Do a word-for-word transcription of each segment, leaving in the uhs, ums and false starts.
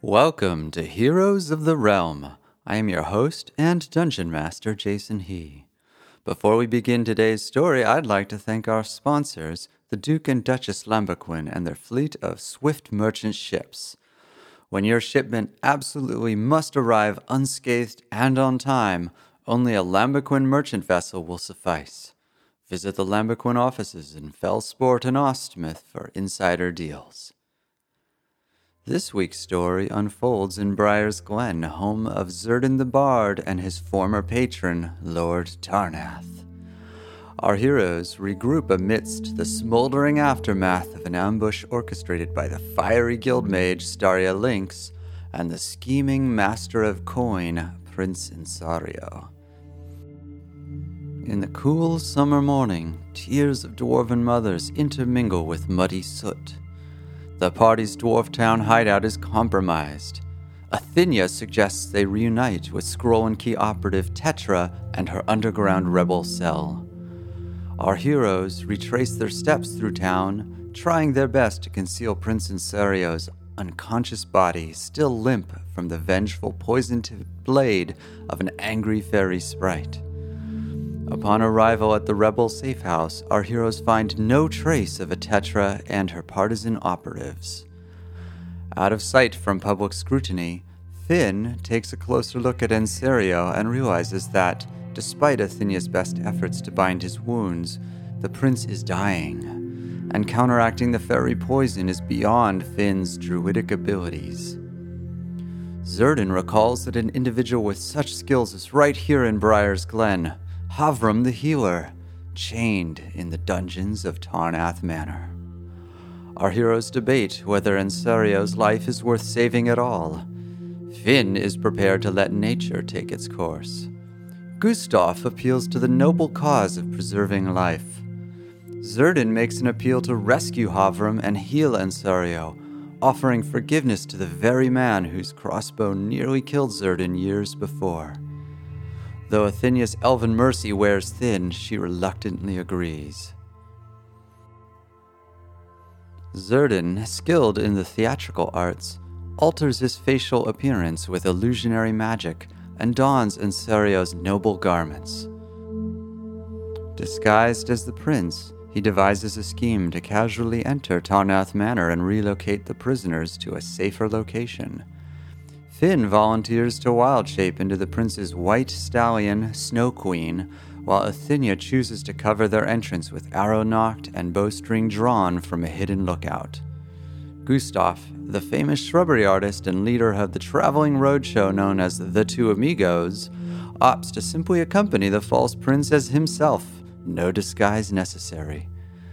Welcome to Heroes of the Realm. I am your host and Dungeon Master, Jason He. Before we begin today's story, I'd like to thank our sponsors, the Duke and Duchess Lambequin and their fleet of swift merchant ships. When your shipment absolutely must arrive unscathed and on time, only a Lambequin merchant vessel will suffice. Visit the Lambequin offices in Fellsport and Ostmouth for insider deals. This week's story unfolds in Briar's Glen, home of Zerdin the Bard and his former patron, Lord Tarnath. Our heroes regroup amidst the smoldering aftermath of an ambush orchestrated by the fiery guild mage Staria Lynx and the scheming master of coin, Prince Insario. In the cool summer morning, tears of dwarven mothers intermingle with muddy soot. The party's dwarf town hideout is compromised. Athinia suggests they reunite with Scroll and Key operative Tetra and her underground rebel cell. Our heroes retrace their steps through town, trying their best to conceal Prince Insario's unconscious body, still limp from the vengeful poison-tipped blade of an angry fairy sprite. Upon arrival at the rebel safe house, our heroes find no trace of Tetra and her partisan operatives. Out of sight from public scrutiny, Finn takes a closer look at Insario and realizes that, despite Athenia's best efforts to bind his wounds, the prince is dying, and counteracting the fairy poison is beyond Finn's druidic abilities. Zerdin recalls that an individual with such skills is right here in Briar's Glen, Havram the Healer, chained in the dungeons of Tarnath Manor. Our heroes debate whether Insario's life is worth saving at all. Finn is prepared to let nature take its course. Gustav appeals to the noble cause of preserving life. Zerdin makes an appeal to rescue Havram and heal Insario, offering forgiveness to the very man whose crossbow nearly killed Zerdin years before. Though Athenia's elven mercy wears thin, she reluctantly agrees. Zerdin, skilled in the theatrical arts, alters his facial appearance with illusionary magic and dons Insario's noble garments. Disguised as the prince, he devises a scheme to casually enter Tarnath Manor and relocate the prisoners to a safer location. Finn volunteers to wild shape into the prince's white stallion, Snow Queen, while Athenia chooses to cover their entrance with arrow nocked and bowstring drawn from a hidden lookout. Gustav, the famous shrubbery artist and leader of the traveling roadshow known as the Two Amigos, opts to simply accompany the false prince as himself, no disguise necessary.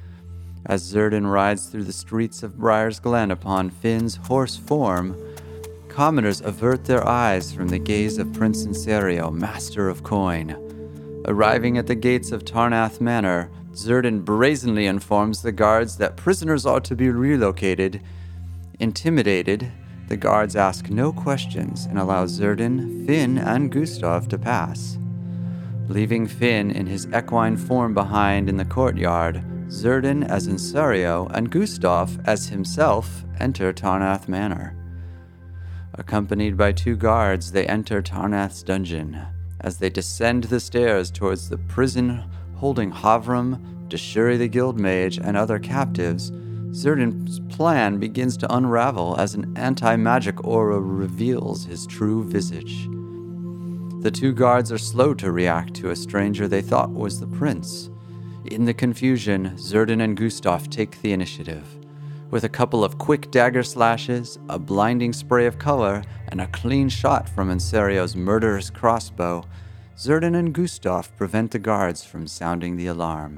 As Zerdin rides through the streets of Briar's Glen upon Finn's horse form, commoners avert their eyes from the gaze of Prince Insario, master of coin. Arriving at the gates of Tarnath Manor, Zerdin brazenly informs the guards that prisoners are to be relocated. Intimidated, the guards ask no questions and allow Zerdin, Finn, and Gustav to pass. Leaving Finn in his equine form behind in the courtyard, Zerdin as Insario and Gustav as himself enter Tarnath Manor. Accompanied by two guards, they enter Tarnath's dungeon. As they descend the stairs towards the prison holding Havram, Dashuri the Guild Mage, and other captives, Zerdin's plan begins to unravel as an anti-magic aura reveals his true visage. The two guards are slow to react to a stranger they thought was the prince. In the confusion, Zerdin and Gustav take the initiative. With a couple of quick dagger slashes, a blinding spray of color, and a clean shot from Insario's murderous crossbow, Zerdin and Gustav prevent the guards from sounding the alarm.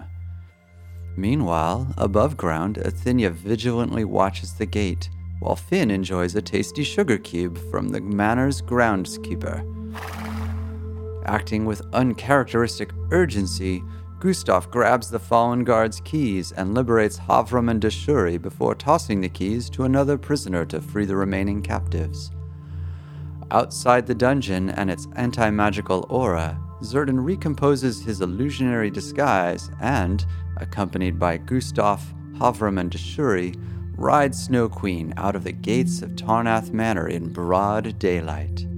Meanwhile, above ground, Athenia vigilantly watches the gate, while Finn enjoys a tasty sugar cube from the manor's groundskeeper. Acting with uncharacteristic urgency, Gustav grabs the fallen guard's keys and liberates Havram and Dashuri before tossing the keys to another prisoner to free the remaining captives. Outside the dungeon and its anti-magical aura, Zerdin recomposes his illusionary disguise and, accompanied by Gustav, Havram, and Dashuri, rides Snow Queen out of the gates of Tarnath Manor in broad daylight.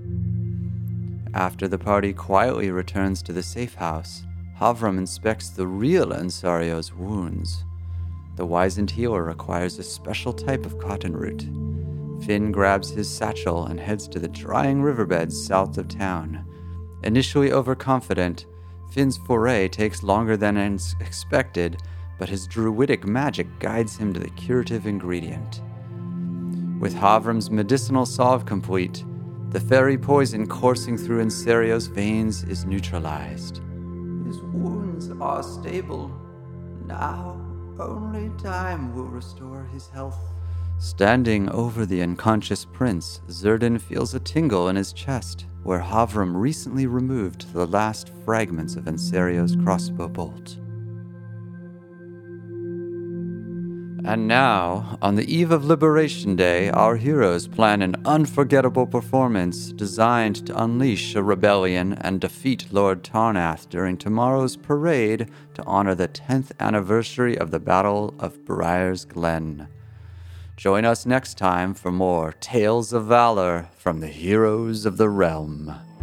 After the party quietly returns to the safe house, Havram inspects the real Ensario's wounds. The wizened healer requires a special type of cotton root. Finn grabs his satchel and heads to the drying riverbeds south of town. Initially overconfident, Finn's foray takes longer than expected, but his druidic magic guides him to the curative ingredient. With Havram's medicinal salve complete, the fairy poison coursing through Ensario's veins is neutralized. His wounds are stable. Now, only time will restore his health. Standing over the unconscious prince, Zerdin feels a tingle in his chest, where Havram recently removed the last fragments of Ensario's crossbow bolt. And now, on the eve of Liberation Day, our heroes plan an unforgettable performance designed to unleash a rebellion and defeat Lord Tarnath during tomorrow's parade to honor the tenth anniversary of the Battle of Briar's Glen. Join us next time for more Tales of Valor from the Heroes of the Realm.